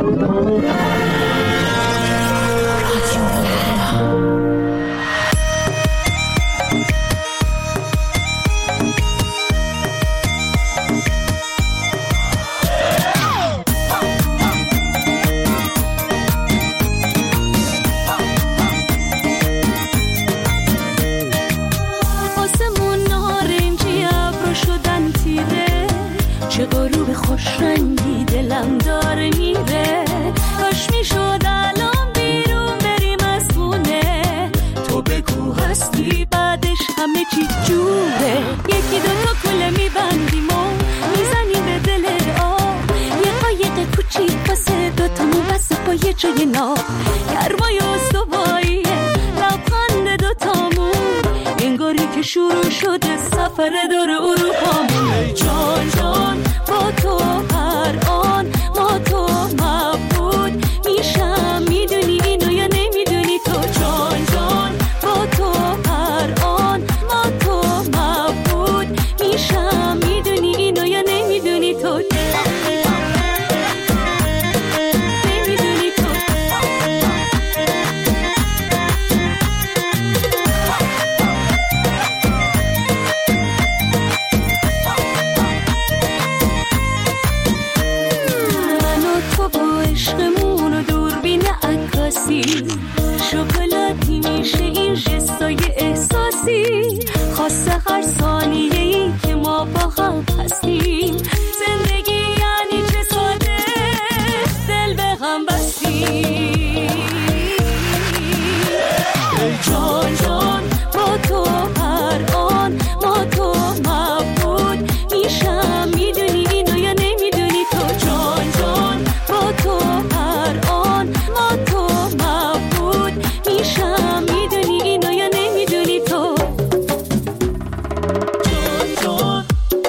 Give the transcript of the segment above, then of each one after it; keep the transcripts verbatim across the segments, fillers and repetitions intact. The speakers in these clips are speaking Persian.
شروع شده سفر دور اروپا. ای جان جان با تو هر آن ما تو مبود میشم، میدونی اینو یا نمیدونی تو؟ جان جان با تو هر آن ما تو مبود میشم، میدونی اینو یا نمیدونی تو؟ شکلاتی میشه این جستای احساسی، خاصه هر ثانیه‌ای که ما با هم هستیم. زندگی یعنی چه ساده دل به هم بستیم. ای جان جان با تو هر آن ما تو مبود میشم، میدونی اینو یا نمیدونی تو؟ جان جان با تو هر آن ما تو مبود میشم، میدونی اینو یا نمیدونی تو؟ جان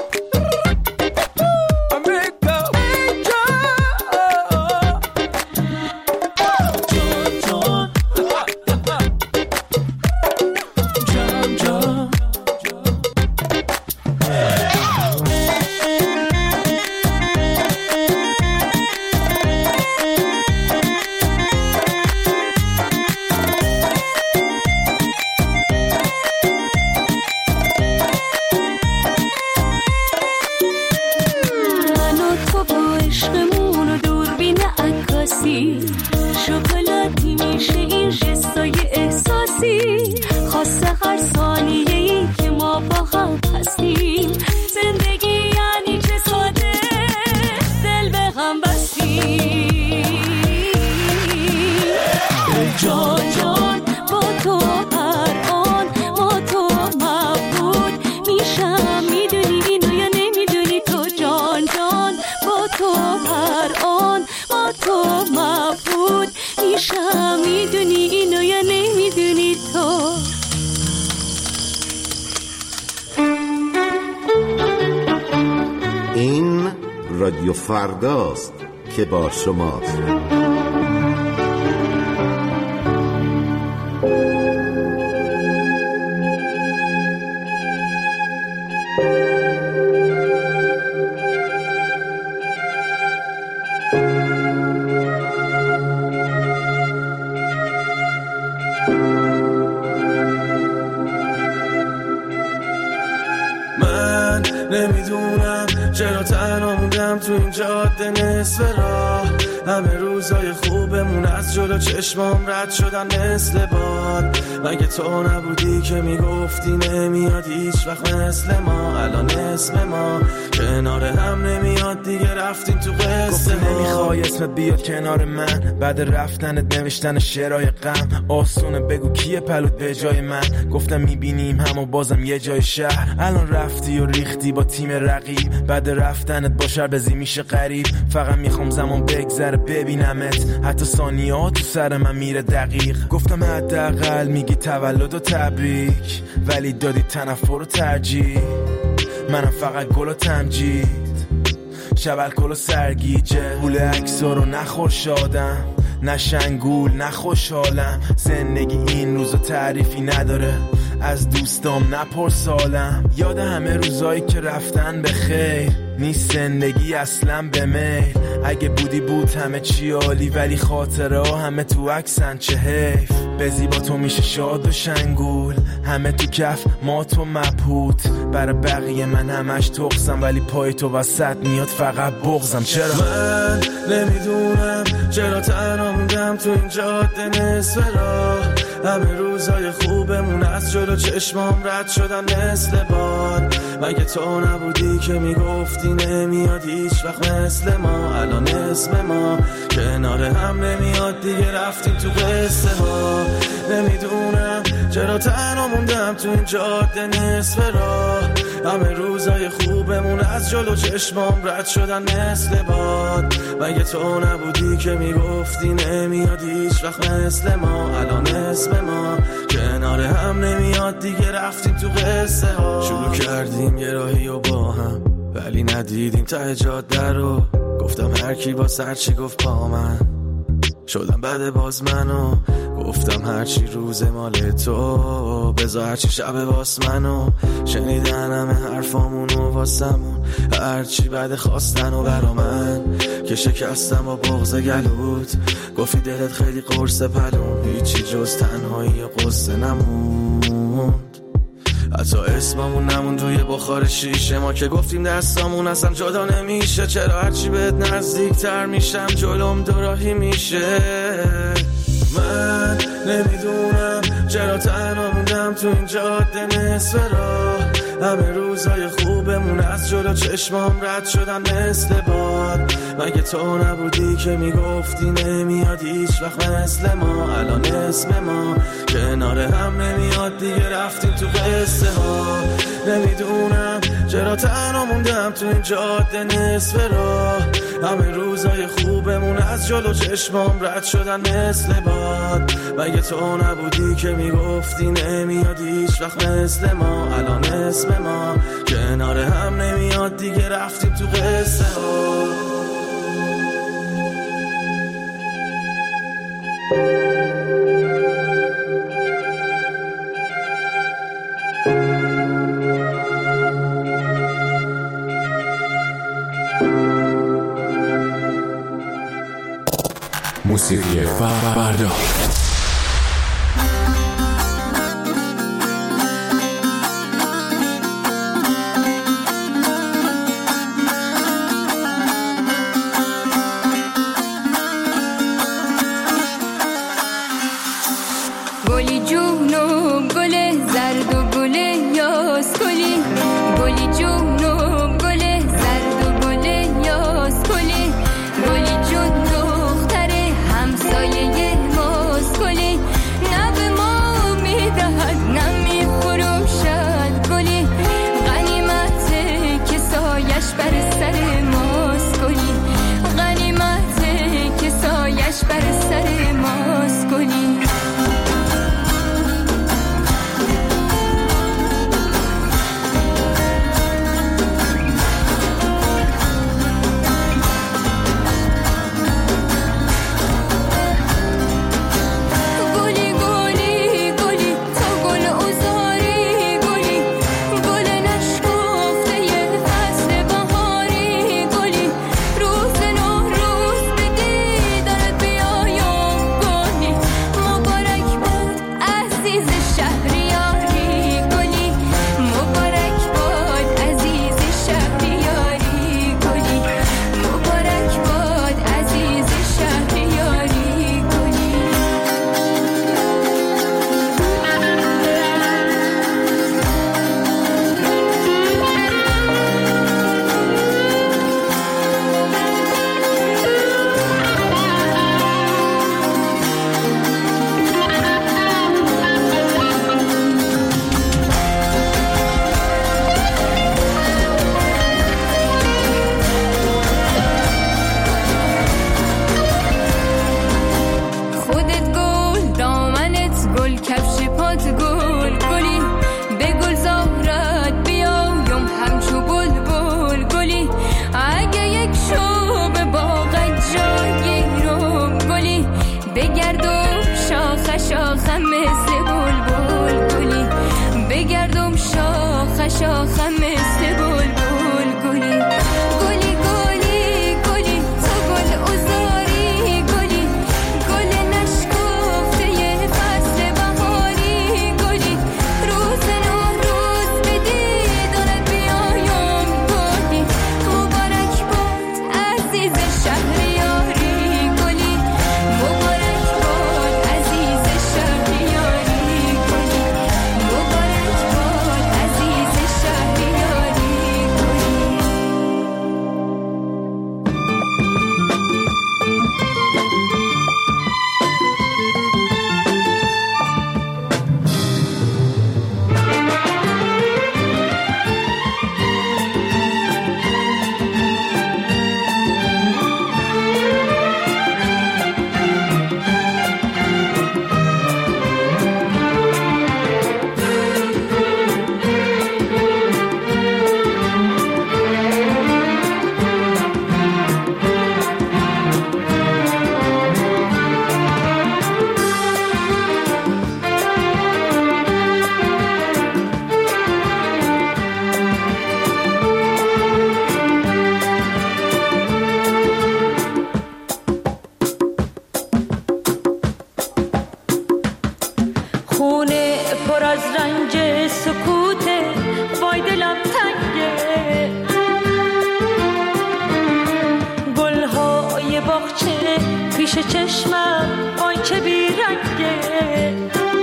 شکلاتی میشه این جستای احساسی، خاصه هر ثانیه‌ای که ما با هم هستیم. زندگی یعنی چه ساده دل به هم بستیم. جان جان با تو هر آن ما تو مبود میشم، میدونی اینو یا نمیدونی تو؟ جان جان با تو هر آن ما تو مبود میشم، میدونی اینو یا نمیدونی تو؟ این رادیو فرداست که با شماست. نمیدونم چرا تنها موندم تو این جاده نصف راه، همه روزای خوبمون از جلو چشمام رد شدن مثل باد. مگه تو نبودی که میگفتی نمیاد هیچ وقت مثل ما؟ الان اسم ما کنار هم نمیاد دیگه، رفتیم تو قصه ما. نمیخوای اسمت بیاد کنار من، بعد رفتنت نوشتن شعرهای غم. آسونه بگو کیه پلوت به جای من؟ گفتم میبینیم هم و بازم یه جای شهر. الان رفتی و ریختی با تیم رقیب، بعد رفتنت با شربزی میشه غریب. فقط میخوام زمان بگذره ببینمت، حتی ثانیه ها تو سر من میره دقیق. گفتم حداقل میگی تولد و تبریک، ولی دادی تنفر و ترجیح. منم فقط گل و تمجید، شب الکل و سرگیجه. پول عکسا رو نخور شادم، نه شنگول نه خوشحالم. زندگی این روزا تعریفی نداره، از دوستام نپرسالم. یاد همه روزایی که رفتن به خیر، نیست زندگی اصلا به میل. اگه بودی بود همه چی عالی، ولی خاطره ها همه تو عکسن، چه حیف. بزی با تو میشه شاد و شنگول، همه تو کف ما تو مبهوت. برای بقیه من همش تقصم، ولی پای تو وسط میاد فقط بغزم. چرا من نمیدونم چرا تنها موندم تو این جاده نصف راه. همه روزای خوبمون از جلو چشمام رد شدن مثل باد. مگه تو نبودی که میگفتی نمیاد هیچ وقت مثل ما؟ الان اسم ما کنار هم نمیاد دیگه، رفتیم تو قصه ها. نمیدونم چرا تنها موندم تو این جاده نصف راه. همه روزای خوبمون از جلو چشمام رد شدن مثل باد. مگه تو نبودی که میگفتی نمیاد هیچ وقت مثل ما؟ الان اسم ما کنار هم نمیاد دیگه، رفتیم تو قصه ها. شروع کردیم یه راهی و با هم، ولی ندیدیم ته جاده رو. گفتم هر کی با سر چی گفت پا من شدم بعد باز منو. گفتم هرچی روز مال تو، بذار هرچی شب واس منو. شنیدن همه حرفامونو واسمون، هرچی بعد خواستن و برا من که شکستم با بغض گلوت. گفتی دلت خیلی قرص پلون، هیچی جز تنهایی و قصه نموند. حتی اسممون نمون توی بخار شیشه ما که گفتیم دستامون اصلا جدا نمیشه. چرا هرچی بهت نزدیک تر میشم جلوم دوراهی میشه؟ من نمیدونم چرا تنها موندم تو این جاده نصف راه. همه روزای خوبمون از جلو چشمام رد شدن مثل باد. مگه تو نبودی که میگفتی نمیاد هیچ وقت مثل ما؟ الان اسم ما کنار هم نمیاد دیگه، رفتیم تو قصه ها. نمیدونم چرا تنها موندم تو این جاده نصف راه. همه روزای خوبمون از جلو چشمام رد شدن مثل باد. مگه تو نبودی که میگفتی نمیاد هیچ وقت مثل ما؟ الان اسم ما کنار هم نمیاد دیگه، رفتیم تو قصه ها. موسیقی فردا. گلی جون و گل زرد و گل یاس گلی، گلی جون و گل زرد و گل یاس گلی، گلی جون دختر همسایه ماست گلی. نه به ما میدهد نه میفروشد گلی، غنیمته که سایش بر سر ماست گلی، غنیمته که سایش بر سر ماست گلی. شاخم مثل بلبل گلی. پیش چشمم آی که بیرنگه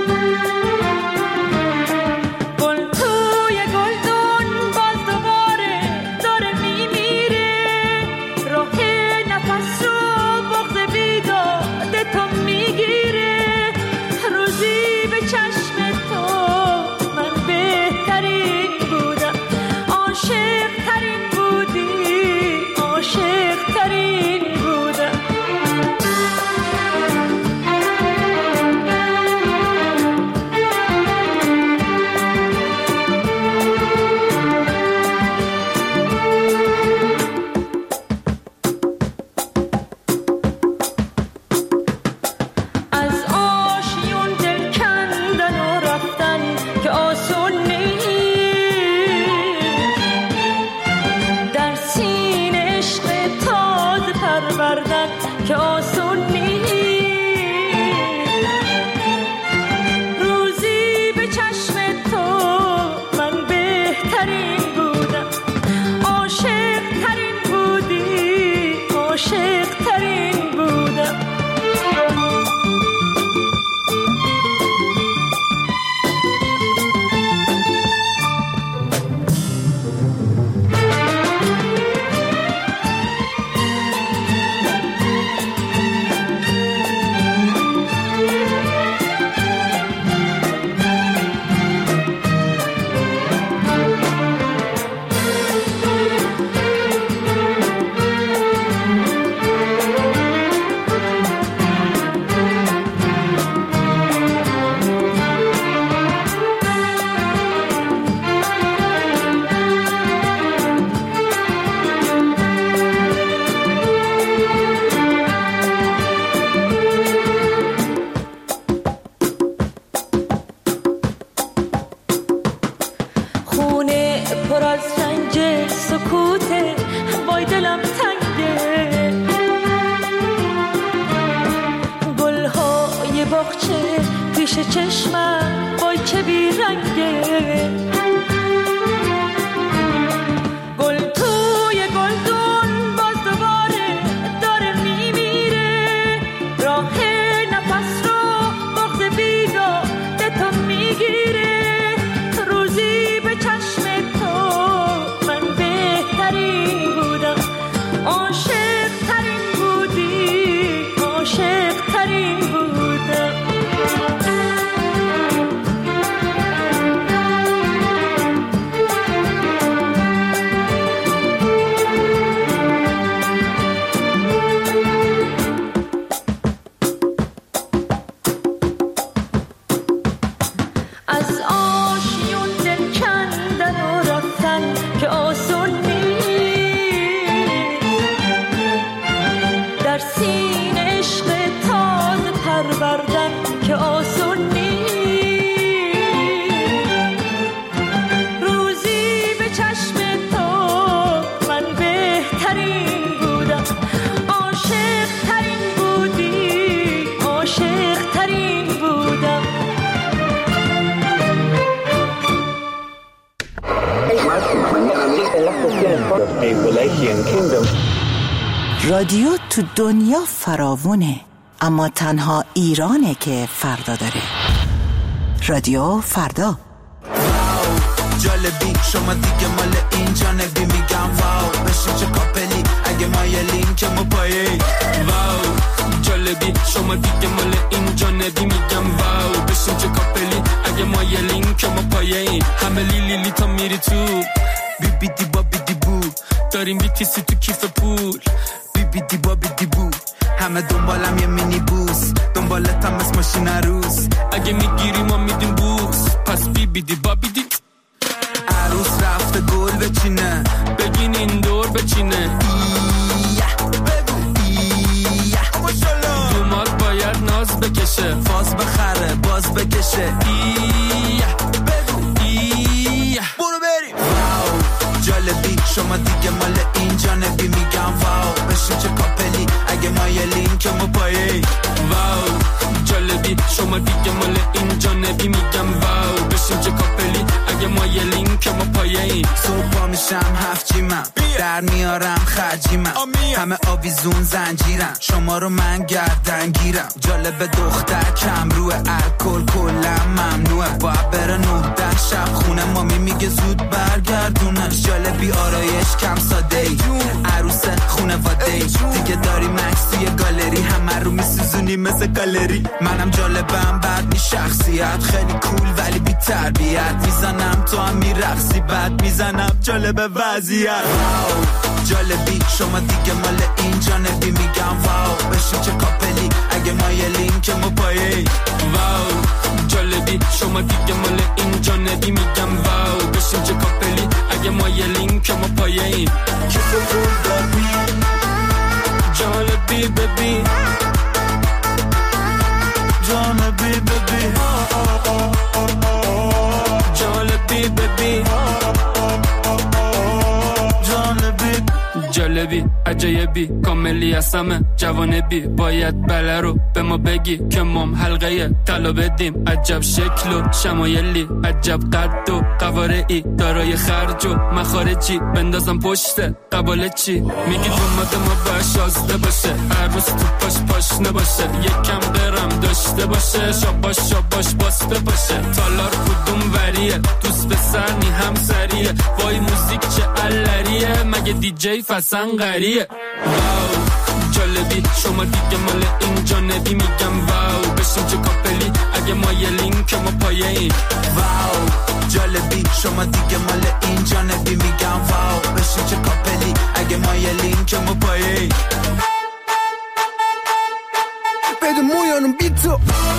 گل توی گلدون باز دوباره داره میمیره راه نفس رو بغض بیداد تو میگیره روزی به چشم تو من بهترین بودم عاشق ترین بودی عاشق ترین بودم از آشیون دل کندن و رفتن که آسون نیست در سینه عشق تازه پروردن که آسون نیست روزی به چشم تو من بهترین بودم عاشق ترین بودی عاشق ترین بودم خونه پر از رنج سکوته وای دلم تنگه گلهای باغچه پیش چشمم وای چه بیرنگه گل توی گلدون باز دوباره داره میمیره راه نفس رو بغض بیداد تو میگیره روزی به چشم تو من بهترین بودم عاشق ترین بودی عاشق ترین بودم از آشیون دل کندن و رفتن که آسون نیست در سینه عشق تازه پروردن که آسون نیست روزی به چشم تو من بهترین بودم عاشق ترین بودی عاشق ترین بودم رادیو تو دنیا فراوونه اما تنها ایرانه که فردا داره رادیو فردا جالبی شما دیگه مال این جانبی میگم واو بشین چه کاپلی اگه ما یه لینکمو پایه واو جالبی شما دیگه مال این جانبی میگم واو بشین چه کاپلی اگه ما یه لینکمو پایه همه لیلی لی تا میری تو بی بی دی با بی دی بو داریم بیتیسی تو کیف پول بی بی دی با بی دی بو همه دنبالم یه مینی بوس دنبالتم از ماشین عروس اگه میگیری ما میدیم بوس پس بی بی دی با بی دی عروس رفته گل بچینه بگین این دور بچینه ایه بگو ایه دومات باید ناز بکشه فاز بخره باز بکشه ایه بگو ایه برو بریم واو جالبی شما دیگه مال این جانبی میگم واو بشین چه کاپلی اگه ما یه لینکمو پایه واو جالبی شما دیگه مال این جانبی میگم واو بشین چه کاپلی اگه ما یه لینک لینک ما پایه‌ایم. صبح پا میشم هفت جیمم در میارم خرجیمم همه آویزون زنجیرم شما رو من گردن گیرم. جالب دختر کم روی الکل کلم ممنوعه باید بره نه ده شب خونه مامی میگه زود برگردونش. جالبی آرایش کم ساده ای عروس خونواده ای دیگه داری مکس توی گالری همه رو میسوزونی مثل گالری. منم جالبم بعد می شخصیت خیلی کول ولی بی تربیت میزنم تو هم میرقصی بعد میزنم جالب وضعیت. جالبی شما دیگه مال این جانبی میگم واو بشین چه کاپلی اگه مایلین که ما پایه‌ای. واو جالبی شما دیگه مال این جانبی میگم واو بشین چه کاپلی اگه مایلین که ما پایه‌ای. جالبی ببین جانبی ببین جالبی ببین جانبی جالبی عجایبی کاملی از همه جوانبی باید بله رو به ما بگی که مام حلقه طلا بدیم. عجب شکل و شمایلی عجب قد و قوارعی دارای خرج و مخارجی بندازم پشت قباله چی میگی دومات ما باید شازده باشه عروس تو پاش پاش نباشه یکم برم داشته باشه شاباش شاباش باسته باشه. تالار کدوم وریه دوست به سرنی هم سریه وای موزیک چه علریه مگه دی جی فسن غریه. واو جالبی شما دیگه مال این جانبی میگم واو بشین چه کاپلی اگه مایلین که ما پایه‌ایم. واو جالبی شما دیگه مال این جانبی میگم واو بشین چه کاپلی اگه مایلین که ما پایه‌ایم. بده مویانم بی تو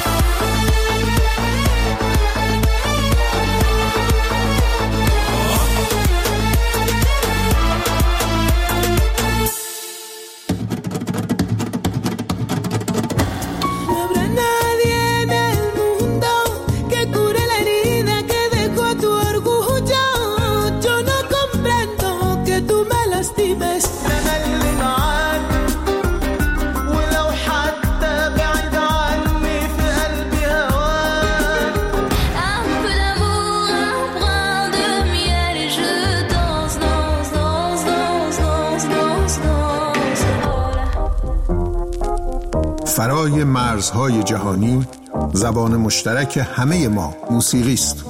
فرای مرزهای جهانی زبان مشترک همه ما موسیقی است.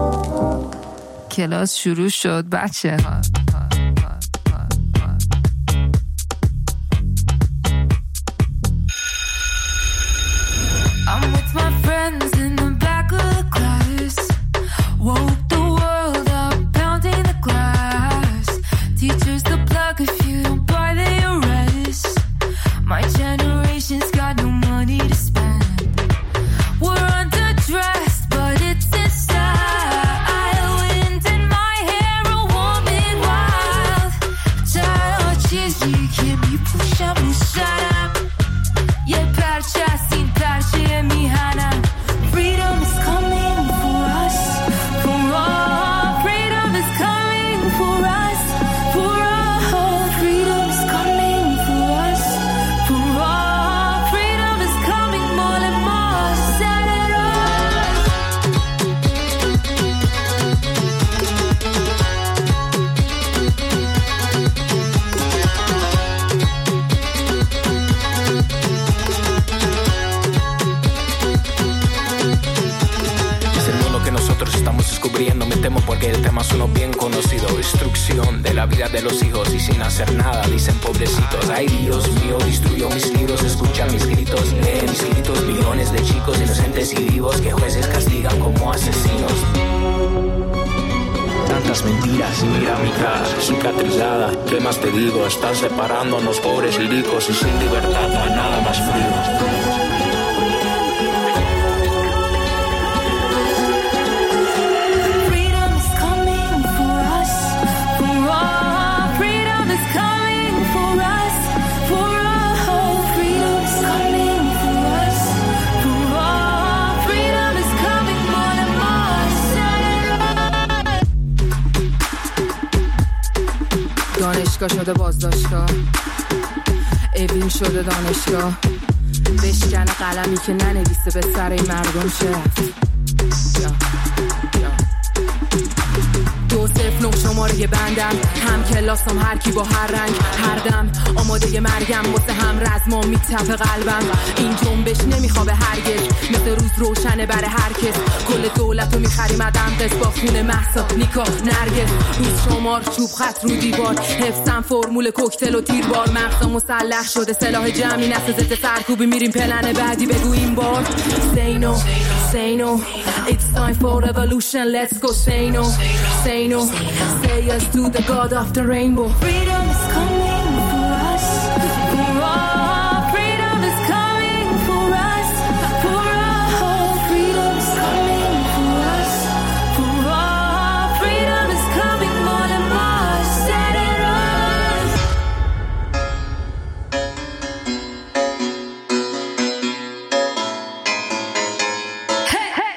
کلاس شروع شد بچه ها. Están separándonos pobres y ricos y sin libertad no hay nada más frío. Freedom is coming for us, for all. Freedom is coming for us, for all. Freedom is coming for us, for all. Freedom is coming more and more. دانشگاه شده بازداشتگاه اوین شده دانشگاه بشکن قلمی که ننویسه به سر این مردم چه دو صفر نه شماره بندم، هم کلاسم هر کی با هر رنگ هر دم، آماده مرگم واسه هم رزمام میتپه قلبم. این جنبش نمیخوابه هرگز، مثل روز روشنه برای هر کس. کل دولتو میخریم ادم قص با خون مهسا نیکا نرگس. روز شمار چوب خط رو دیوار، حفظم فرمول کوکتل و تیربار. مغزم مسلح شده سلاح جمعی، نسل ضد سرکوبی میریم پلن بعدی. بگو این بار say no say no it's time for revolution, let's go say no say no say yes to the god of the rainbow. Freedom is coming for us, for all. Freedom is coming for us, for all. Freedom is coming for us, for all. Freedom is coming more than more. Set it us. Hey, hey.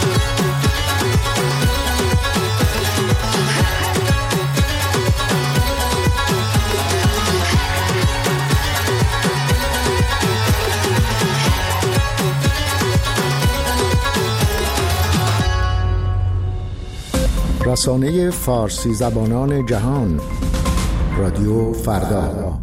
رسانه فارسی زبانان جهان، رادیو فردا.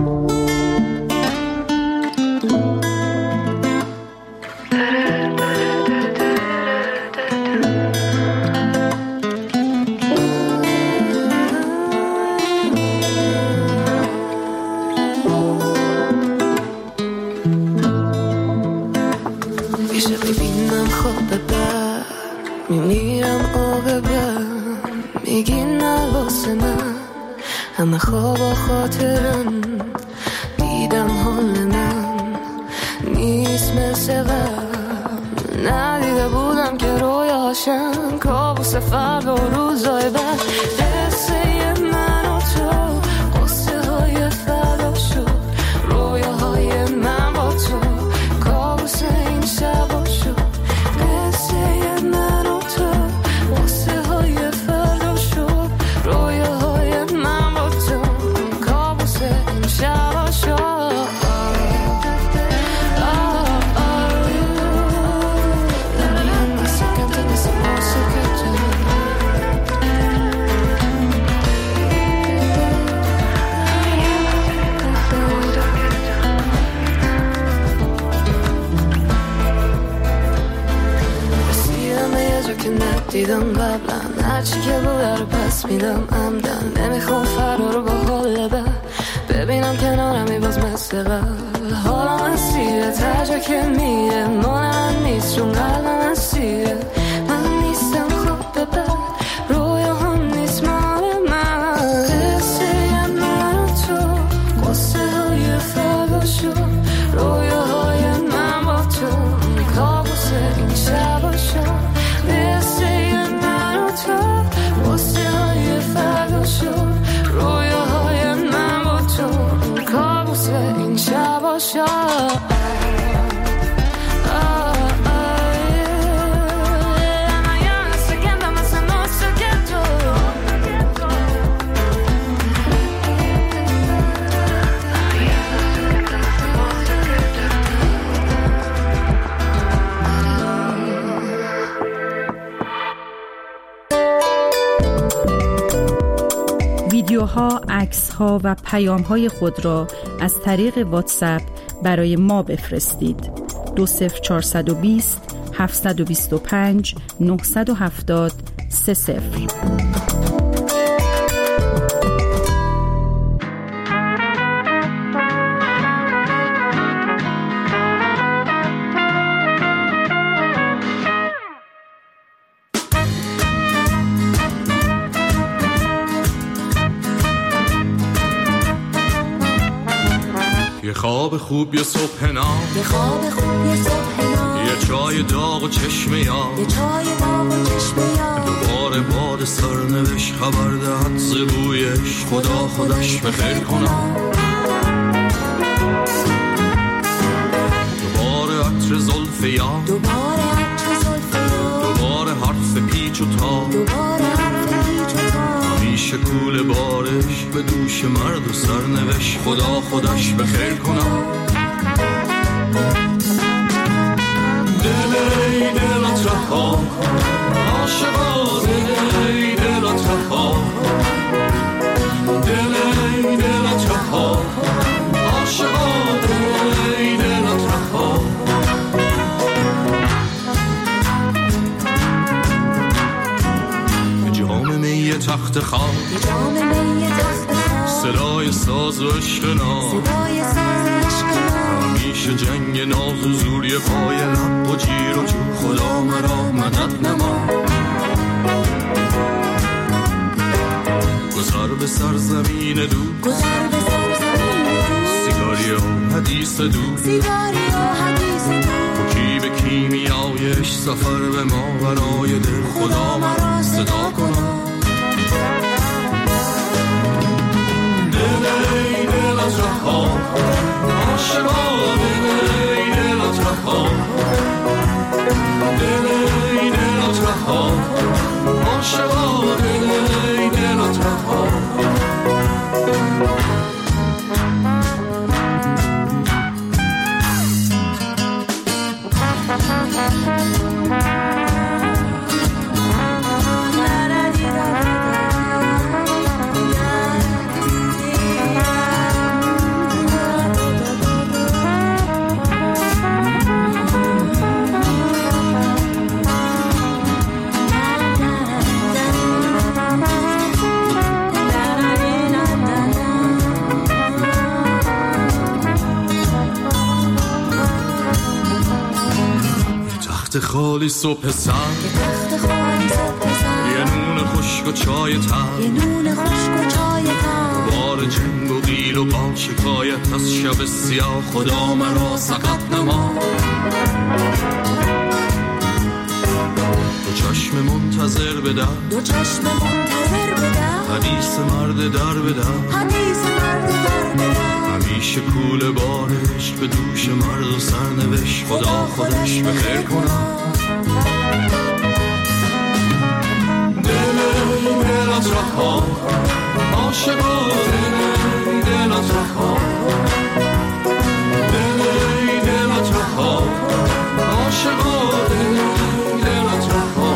میشه ببینم خواب بر میمیرم آب بر، میگی نه واسه من همه خواب و خاطرم. دیدم حال من نیست مثل قبل، ندیده بودم که رویاشم کابوس فردا و روزای بعد. قصه من و تو قصه های فردا شد، رویاهای من با تو کابوس این شبا شد. قصه من و تو قصه های فردا شد، رویاهای من با تو کابوس این شبا شد. دیدم قبلا هرچی که بوده رو پس میدم عمدن. نمیخوام فردا رو با حال بر ببینم کنارمی باز مثل قبل. حالا من سیره ترجا که میره مال من نیست چون قلب من سیره. من نیستم خواب ببر رویا هم نیست مال من. قصه من و تو قصه های فردا شد، رویاهای من با تو کابوس این شبا شد. قصه من و تو قصه های فردا شد، رویاهای من با تو کابوس این شبا شد. ویدیوها، عکس‌ها و پیام‌های خود را از طریق واتساپ برای ما بفرستید. دو صفر چهارصد و بیست هفتصد و بیست و پنج نهصد و هفتاد سه صفر. یه خواب خوب یه صبح نام، یه خواب خوب یه صبح نام، یه چای داغ و چشم یاد، یه چای داغ و چشم یاد. دوباره باد سرنوشت خبر دهد زبویش، خدا خودش بخیر کنم. دوباره عطر زلف یاد، دوباره عطر زلف یاد، دوباره حرف پیچ و تاب، دوباره حرف پیچ و تاب. همیشه کول بارش به دوش مرد و سرنوشت، خدا خودش بخیر کنم. دل ای دلت رها کن عاشقا، دل ای دلت رها ساز و عشق نام، صدای ساز عشق نام. همیشه جنگ ناز و زوری پای لب و جیر و جو، خدا مرا مدد نما. گذر به سرزمین دو، گذر به سرزمین دو، سیگاری و حدیث دو، سیگاری و حدیث دو. کی به کیمیایش سفر به ما برای دل، خدا مرا صدا کنم. دل ای دل از رها، عاشقا دل ای دل از رها، دل ای دل از رها، عاشقا دل ای دل از رها. خالی صبح سر، تخت خالی صبح سر، یه نون خشک و چای تر، یه نون خشک و چای تر. بار جنگ و قیل و با شکایت از شب سیاه، خدا مرا سقط نما. دو چشم منتظر بدر، دو چشم منتظر بدر، حدیث مرد در بدر، حدیث مرد در بدر. همیشه کوله بارش به دوش مرد و سرنوشت، خدا خودش به خیر کنم. دل ای دل از رها، عاشقا دل ای دل از رها، دل ای دل از رها، عاشقا دل ای دل از رها،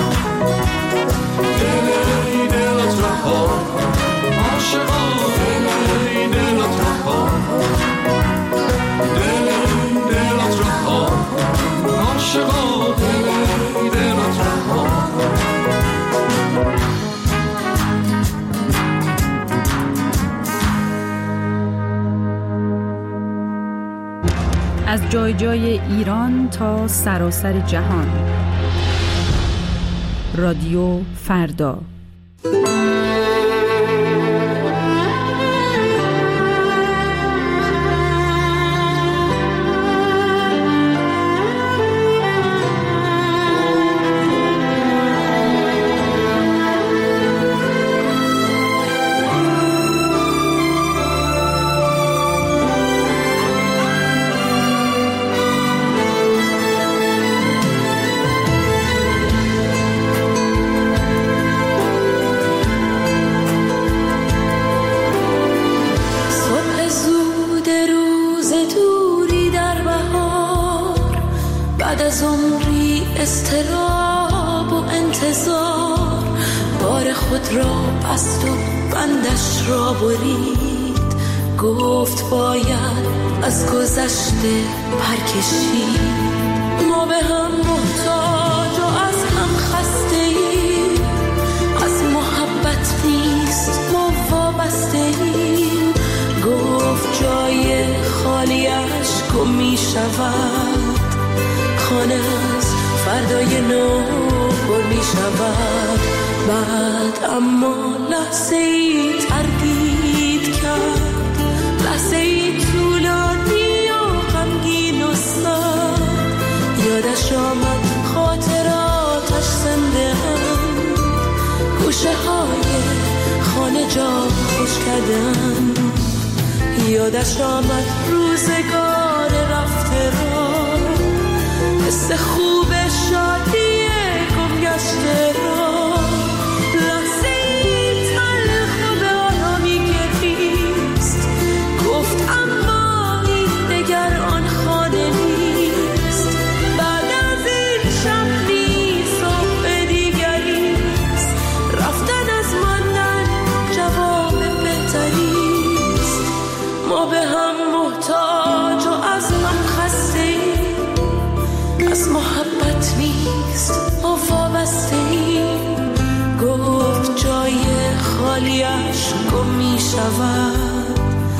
دل ای دل از رها، عاشقا دل ای دل از رها، دل ای دل از رها، عاشقا دل ای دل از رها. از جای جای ایران تا سراسر جهان، رادیو فردا. اضطراب و انتظار بار خود را بست و بندش را برید، گفت باید از گذشته پرکشید. ما به هم محتاج و از هم خسته ایم، از محبت نیست ما وابسته ایم. گفت جای خالیش گم می شود، خانه از فردای نو پر می شود. بعد اما لحظه ای تردید کرد، لحظه ای طولانی و غمگین و سرد. یادش آمد خاطراتش زنده هم، گوشه های خانه جا خوش کردن. یادش آمد روزگار رفته را، حس خوب شادی گم گشته را. لحظه ای تلخ و به آرامی گریست، گفت اما این دگر آن خانه نیست. بعد از این شب نیست صبح دیگریست، رفتن از ماندن جواب بهتریست. ما به هم محتاج و از هم خسته ایم، از محبت نیست ما وابسته ایم. گفت جای خالیش گم می شود،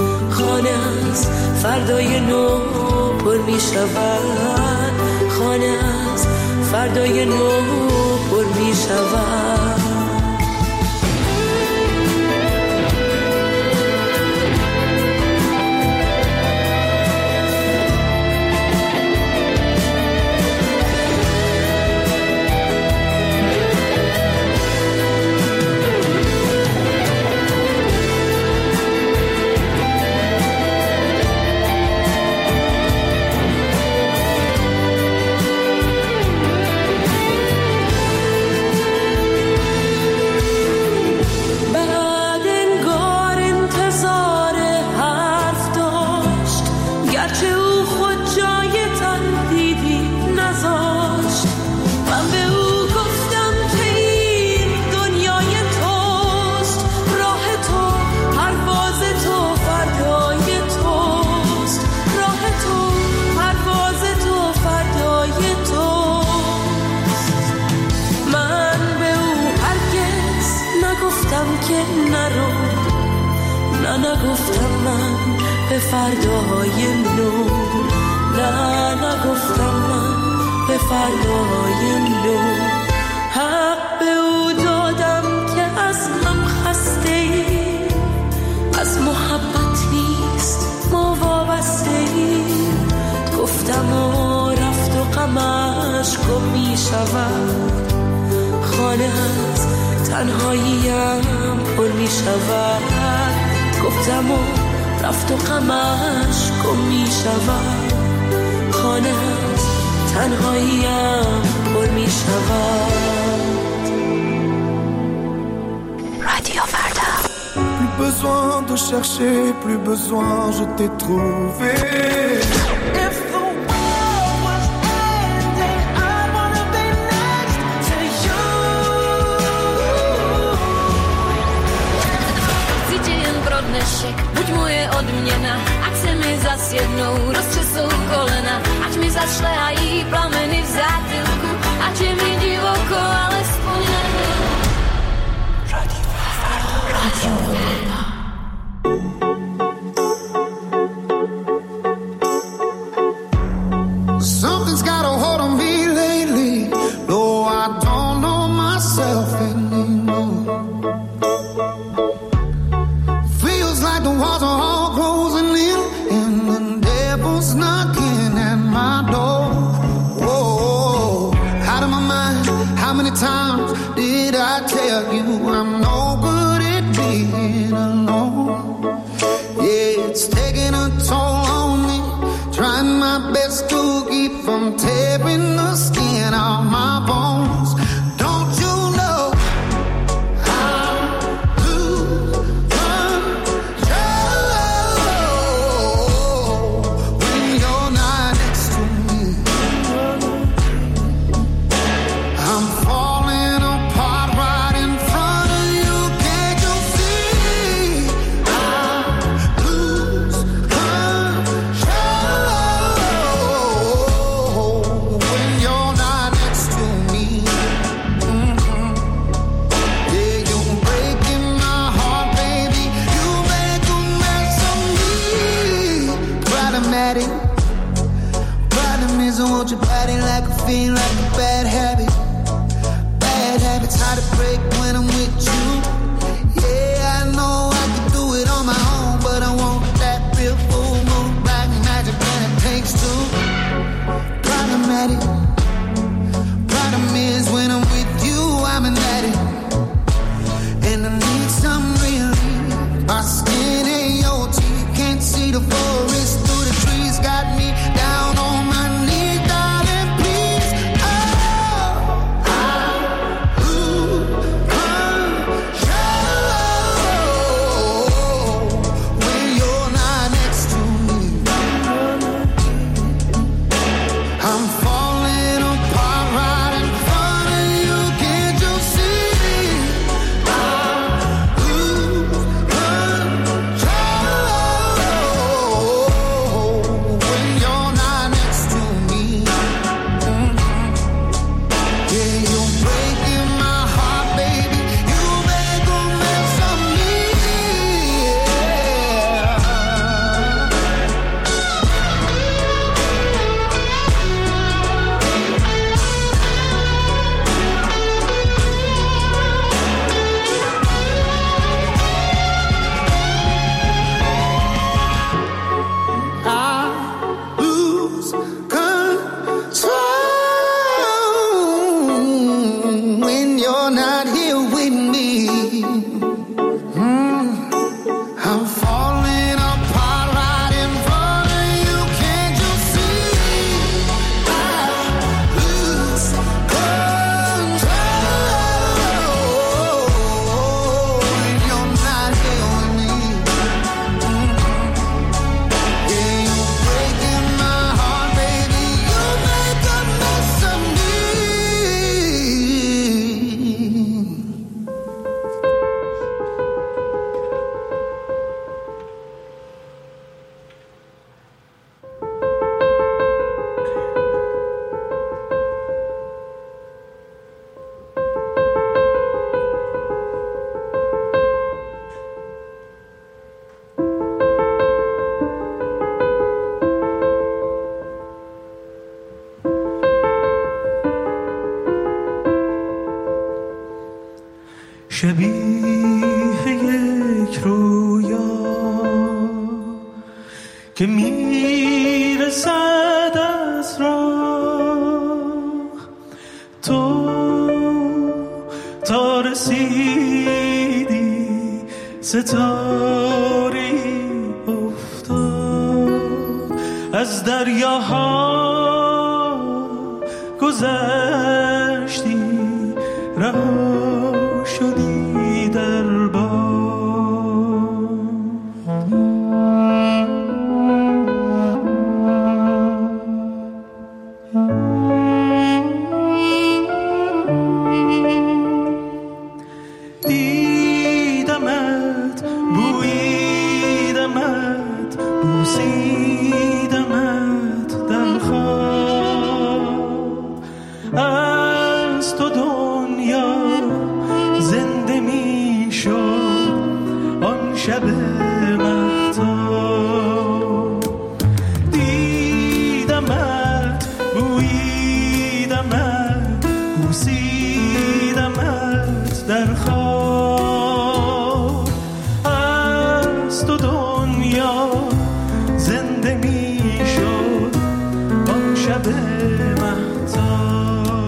فردای نو پر می شود، خانه از فردای نو پر می شود. نگفتم من به فرداهای نو، نه نگفتم من به فرداهای نو. حق به او دادم که از هم خسته ایم، از محبت نیست ما وابسته ایم. گفتم و رفت و غمش گم می شود، خانه از تنهاییم پر می شود. گفتم و رفت و غمش گم می شود، خانه از تنهاییم پر می شود. رادیو فردا. Plus besoin de chercher, plus besoin, je t'ai trouvé. Buď moje odměna, ať se mi zas jednou roztřesou kolena, ať mi zašlehají plameny v zátilku, ať je mi divoko, alespoň nebyl. Radio Farda. Radio Farda. Something's got a hold on me lately. No, I don't know myself anymore. The walls are all closing in, and the devil's knocking at my door. Whoa, out of my mind. How many times did I tell you I'm no good at being alone? Yeah, it's taking a toll on me, trying my best to keep from tearing the skin off my bones. Don't you know? Won't your body like a fiend, like a bad habit. Bad habits hard to break when I'm with you. Yeah, I know I can do it on my own, but I want that real full moon, black magic when it takes two. Problematic. Problem is when I'm with you, I'm an addict, and I need some relief. My skin ain't your teeth, can't see the forest through the trees. Got me down on my knees. I'm falling شبیه یک رویا که میرسد از راه، تو تا رسیدی ستاری افتاد، از دریاها گذشتی رها شدی در باد. دیدمت، بویدمت، بوسیدمت در خواب، از تو دنیا زنده می شد آن شب مهتاب. دیدمت، بویدمت، بوسیدمت در خواب، از تو دنیا زنده می شد آن شب مهتاب.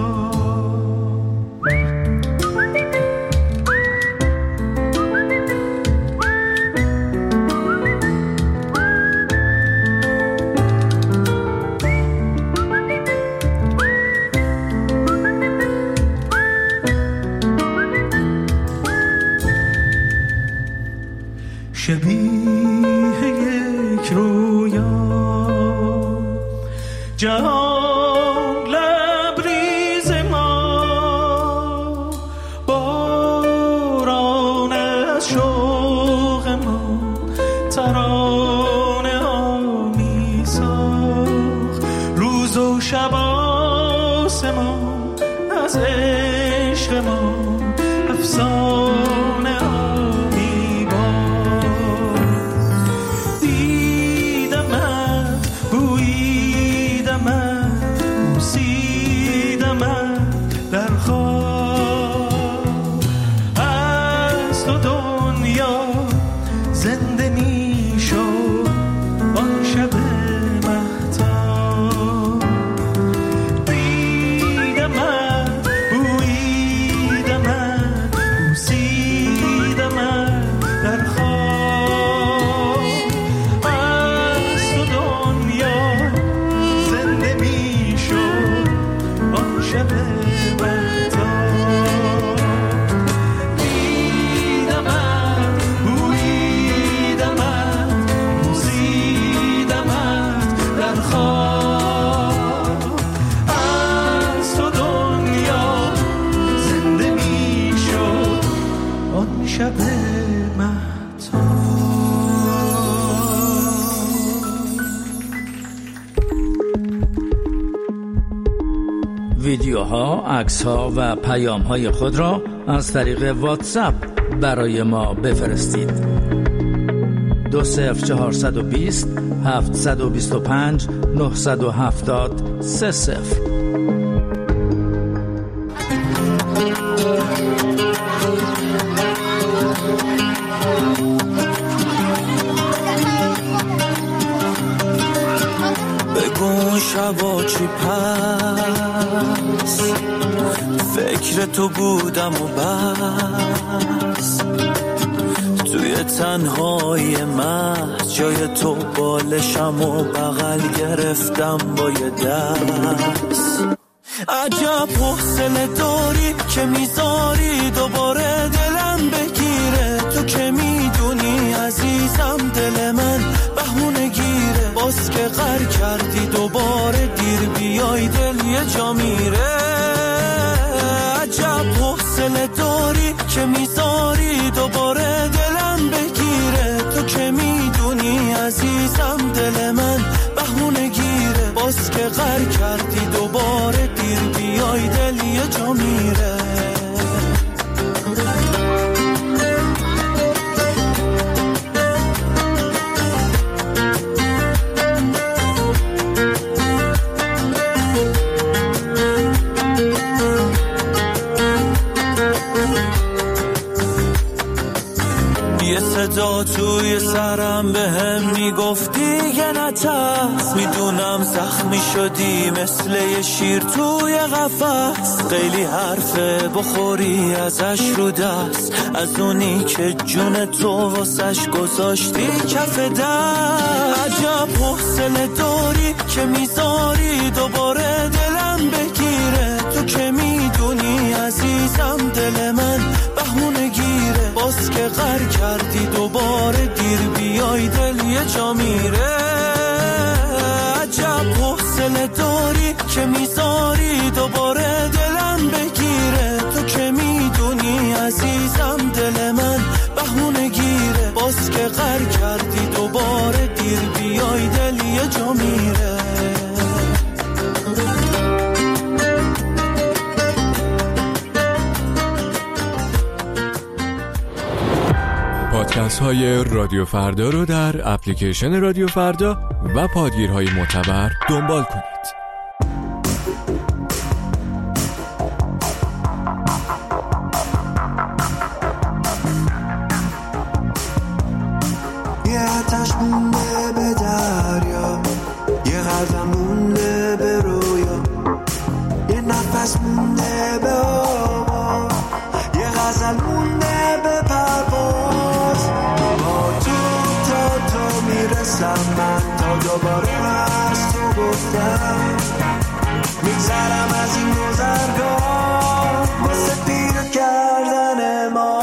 شبیه یک رویا، جهان لبریز ما، باران از شوق ما ترانه ها می ساخت، روز و شب آسمان از عشق ما افسانه ها می باخت. دیدمت، بویدمت، بوسیدمت در خواب، از تو دنیا زنده می شد آن شب مهتاب. دیدمت، بویدمت، بوسیدمت در خواب، از تو دنیا زنده می شد آن شب مهتاب. دیدمت، بویدمت، بوسیدمت در خواب، از تو دنیا زنده می شد آن شب مهتاب. ویدیوها، عکس‌ها و پیام‌های خود را از طریق واتساپ برای ما بفرستید. دو صفر چهارصد و بیست هفتصد و بیست و پنج نهصد و هفتاد سه صفر. بگو شبا چی پس، فکر تو بودم و بس، توی تنهای من جای تو بالشم و بغل گرفتم با یه دست. عجب حوصله داری که میذاری دوباره دلم بگیره، تو که میدونی عزیزم دل من بهونه گیره، باز که غر کردی دوباره دیر بیای دل یه جا میره. عجب حوصله داری که میذاری دوباره دلم بگیره، تو که میدونی عزیزم دل من بهونه گیره، باز که غر کردی دوباره دیر بیای دل یه جا میره. تو توی سرم به هم میگفتی یه نترس، میدونم زخمی شدی مثل یه شیر توی قفس، خیلی حرفه بخوری ازش رو دست، از اونی که جون تو واسش گذاشتی کف دست. عجب حوصله داری که میذاری دوباره دلم بگیره، تو که میدونی عزیزم دل من بهونه گیره، باز که غر کردی دوباره دیر بیای دل یه جا میره. عجب حوصله داری که میذاری دوباره دلم بگیره، تو که میدونی عزیزم دل من بهونه گیره، باز که غر کردی دوباره دیر بیای دل یه جا میره. پادکست های رادیو فردا رو در اپلیکیشن رادیو فردا و پادگیرهای معتبر دنبال کنید. یه آتش مونده به دریا، یه قدم مونده به رویا، یه نفس مونده به آوا، یه غزل مونده به پرواز. با تو تا تو میرسم من، تا دوباره از تو گفتم میگذرم از این گذرگاه واسه پیدا کردن ما.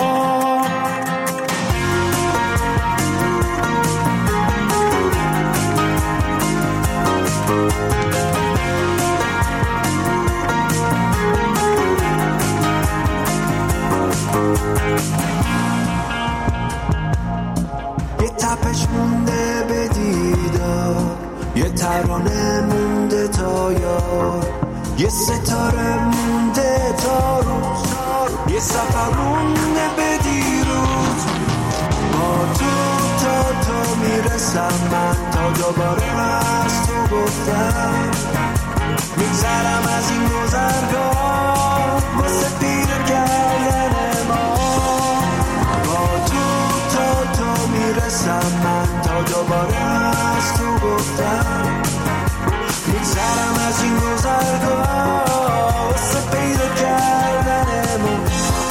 یه تپش مونده به دیدار، یه ترانه مونده تا یار، یه ستاره مونده تا روز، یه سفر مونده به دیروز. با تو تا تو میرسم من، تا دوباره از تو گفتم میگذرم از این گذرگاه واسه پیدا کردن ما. با تو تا تو میرسم من، تا دوباره از تو گفتم میگذرم از این گذرگاه واسه پیدا کردن ما.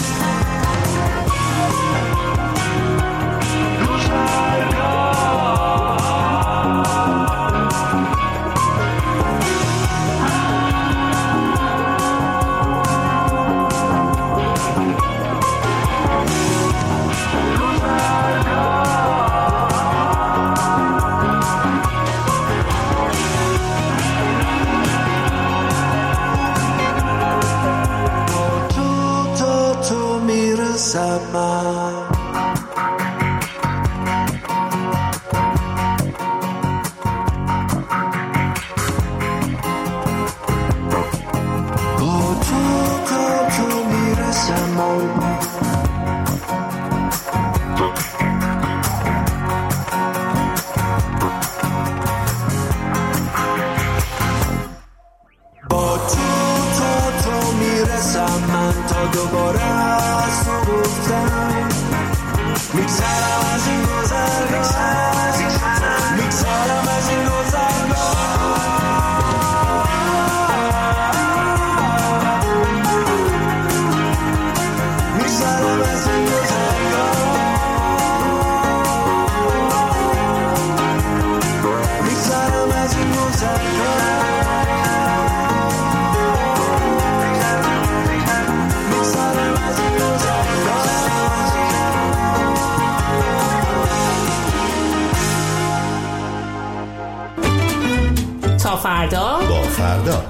تا فردا با فردا.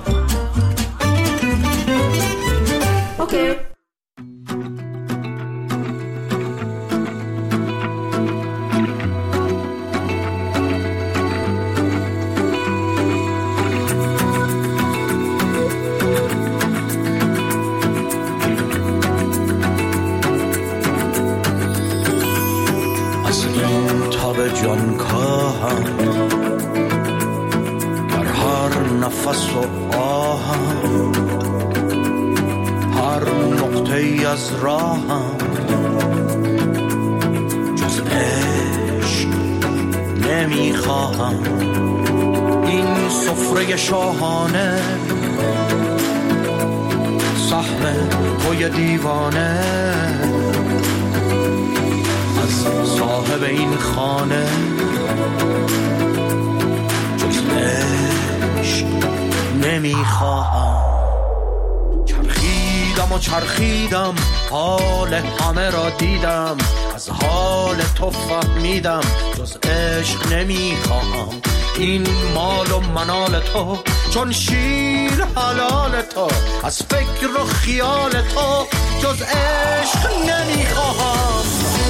اوکی. از این تاب جان کاهم در هر نفس و آهم، هر نقطه از راهم جز نمیخواهم این سفره شاهانه سهم توی دیوانه از صاحب این خانه جز عشق نمیخواهم. چرخیدم و چرخیدم حال همه را دیدم از حال تو فهمیدم جز عشق نمیخواهم. این مال و منال تو چون شیر حلال تو از فکر و خیال تو جز عشق نمیخواهم.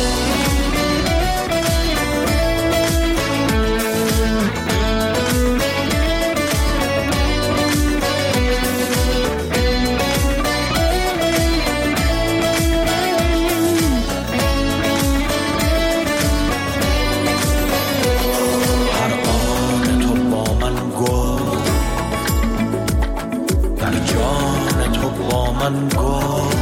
من گفت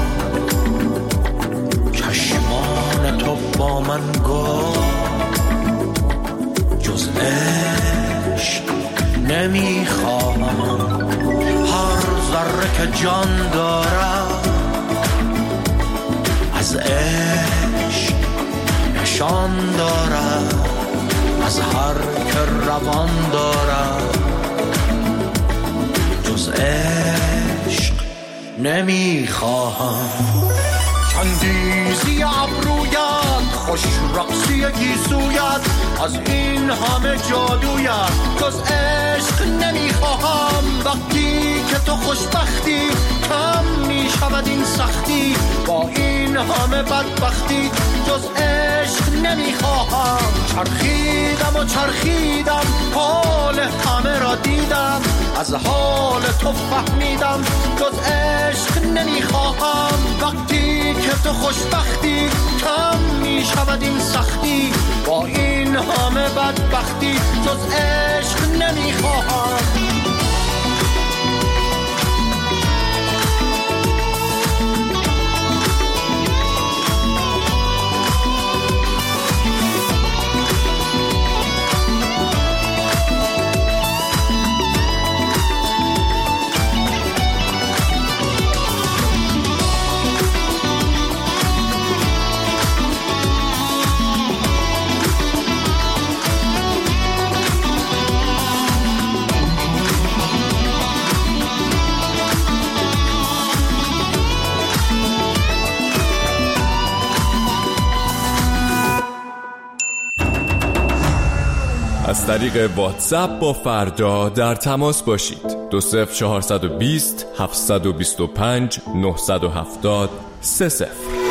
چشمان تو با من گفت جز عشق نمیخواهم. هر ذره که جان دارم از عشق نشان دارم از هر که روان دارم جز عشق نمیخواهم. چندیزی ابرویت خوش رقصی گیسویت از این همه جادویت جز عشق نمیخواهم. وقتی که تو خوشبختی کم میشود این سختی با این همه بدبختی جز عشق نمیخواهم. چرخیدم و چرخیدم حال همه را دیدم از حال تو فهمیدم جز عشق نمیخواهم. وقتی که تو خوشبختی کم میشود این سختی با این همه بدبختی جز عشق نمیخواهم. از طریق واتساپ با فردا در تماس باشید. دو صفر چهارصد و بیست هفتصد و بیست و پنج نهصد و هفتاد سه صفر.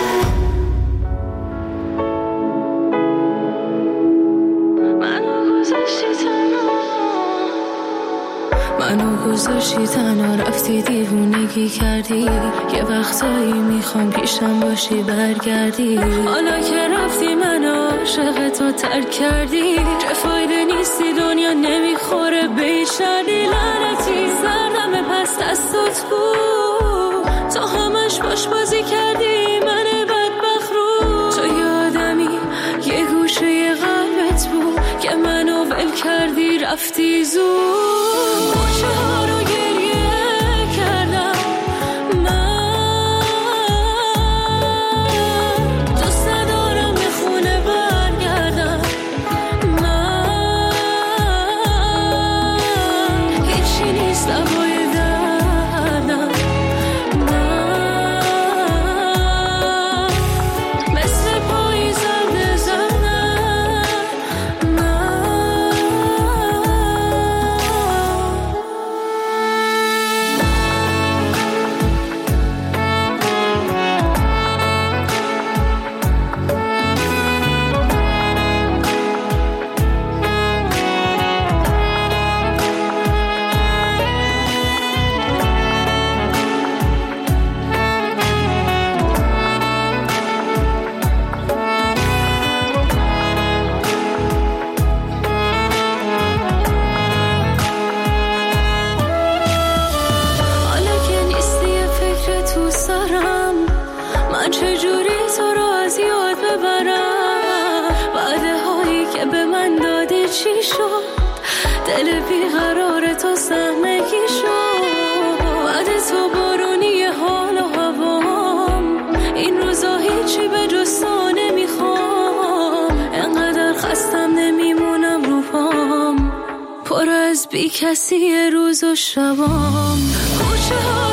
منو گذاشتی تنها رفتی دیوونگی کردی یه وقتایی میخوام پیشم باشی برگردی حالا که رفتی منو عاشق تو ترک کردی چه فایده نیستی دنیا نمیخوره به هیچ دردی لعنتی سردم پس دستت بود تو همش باش بازی کردی من بدبخت رو تو یادمی یه گوشه قلبت بود که منو ول کردی رفتی زود خوشه ها رو گریه کردم من دوست ندارم به خونه برگردم من هیچی نیست دوای دردم من مثل پایی زده زدم من من چجوری تو رو از یاد ببرم بعد هایی که به من دادی چی شد دل بیقرار تو سهمگی شد بعد تو بارونی حال و هوام این روزا هیچی به جز تو نمیخوام انقدر خستم نمیمونم رو پام پر از بی کسی روز و شبام کوچه ها